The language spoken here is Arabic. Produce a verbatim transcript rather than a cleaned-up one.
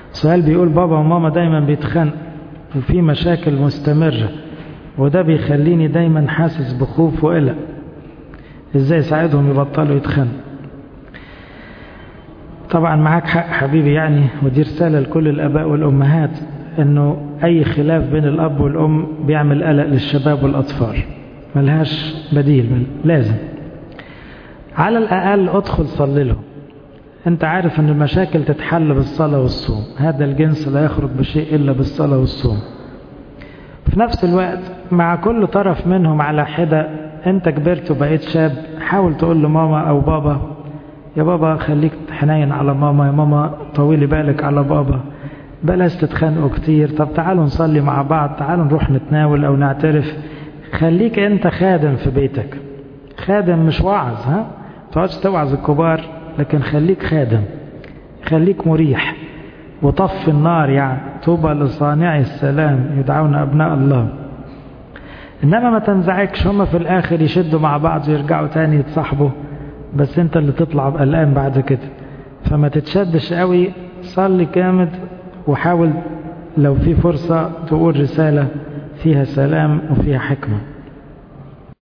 سؤال بيقول بابا وماما دايما بيتخانقوا وفي مشاكل مستمرة، وده بيخليني دايما حاسس بخوف وقلق، ازاي اساعدهم يبطلوا يتخانقوا؟ طبعا معاك حق حبيبي يعني، ودي رسالة لكل الاباء والامهات، انه اي خلاف بين الاب والام بيعمل قلق للشباب والاطفال، ملهاش بديل، لازم على الاقل ادخل صلي لهم. انت عارف ان المشاكل تتحل بالصلاة والصوم، هذا الجنس لا يخرج بشيء الا بالصلاة والصوم. في نفس الوقت مع كل طرف منهم على حدة، انت كبرت وبقيت شاب، حاول تقول لماما او بابا يا بابا خليك حنين على ماما، يا ماما طولي بالك على بابا، بلاش تتخانقوا كتير، طب تعالوا نصلي مع بعض، تعالوا نروح نتناول او نعترف. خليك انت خادم في بيتك، خادم مش واعظ، ها تقعدش توعظ الكبار، لكن خليك خادم، خليك مريح وطفي النار. يعني طوبى لصانعي السلام يدعون ابناء الله. انما ما تنزعجش، هما في الاخر يشدوا مع بعض ويرجعوا تاني يتصاحبوا، بس انت اللي تطلع قلقان بعد كده. فما تتشدش قوي، صلي جامد، وحاول لو في فرصة تقول رسالة فيها سلام وفيها حكمة.